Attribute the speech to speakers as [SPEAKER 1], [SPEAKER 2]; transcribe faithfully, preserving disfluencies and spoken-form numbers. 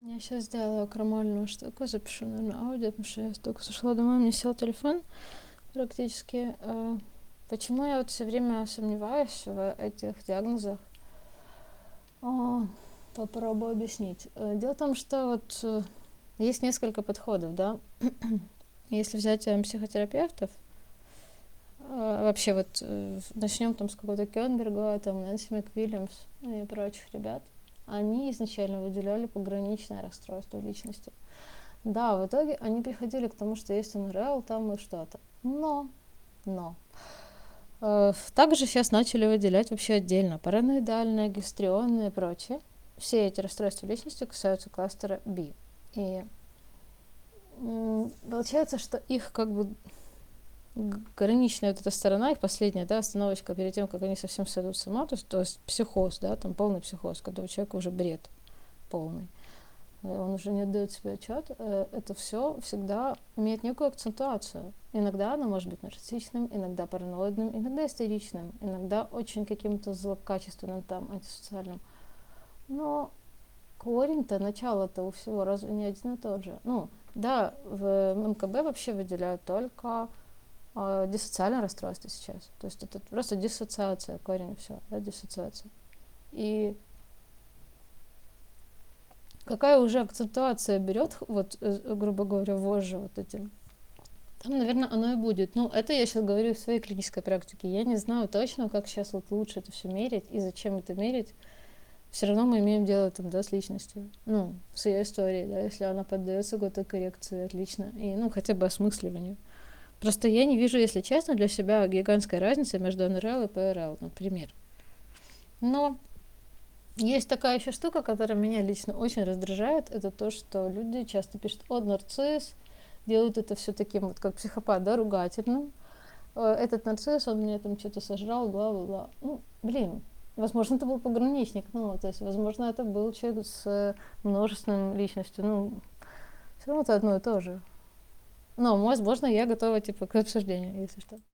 [SPEAKER 1] Я сейчас сделала крамольную штуку, запишу, наверное, аудио, потому что я только сошла домой, у меня сел телефон практически. Э, Почему я вот все время сомневаюсь в этих диагнозах? О, попробую объяснить. Э, Дело в том, что вот э, есть несколько подходов, да. Если взять э, психотерапевтов, э, вообще вот э, начнем там с какого-то Кёнберга, там Нэнси МcWilliams и прочих ребят, они изначально выделяли пограничное расстройство личности. Да, в итоге они приходили к тому, что есть эн эр эл там и что-то. Но, но. Э, также сейчас начали выделять вообще отдельно параноидальные, гистрионные и прочее. Все эти расстройства личности касаются кластера B. И м, получается, что их как бы граничная вот эта сторона, их последняя, да, остановочка перед тем, как они совсем сойдут с ума, то есть, то есть психоз, да, там полный психоз, когда у человека уже бред полный, он уже не отдает себе отчет, это все всегда имеет некую акцентуацию. Иногда оно может быть нарциссичным, иногда параноидным, иногда истеричным, иногда очень каким-то злокачественным, там, антисоциальным. Но корень-то, начало-то у всего разве не один и тот же? Ну, да, в эм ка бэ вообще выделяют только э, диссоциальное расстройство сейчас. То есть это просто диссоциация, корень и все, да, диссоциация. И какая уже акцентуация берет, вот, грубо говоря, вожжи вот этим, там, наверное, оно и будет. Ну, это я сейчас говорю в своей клинической практике. Я не знаю точно, как сейчас вот лучше это все мерить и зачем это мерить. Все равно мы имеем дело там, да, с личностью. Ну, с ее историей, да, если она поддается какой-то коррекции, отлично. И, ну, хотя бы осмысливанию. Просто я не вижу, если честно, для себя гигантской разницы между эн эр эл и пэ эр эл, например. Но есть такая еще штука, которая меня лично очень раздражает. Это то, что люди часто пишут: о, нарцисс, делают это все таким вот, как психопат, да, ругательным. Этот нарцисс, он мне там что-то сожрал, бла-бла-бла. Ну, блин, возможно, это был пограничник, ну, то есть, возможно, это был человек с множественной личностью, ну, все равно это одно и то же. Но, возможно, я готова, типа, к обсуждению, если что.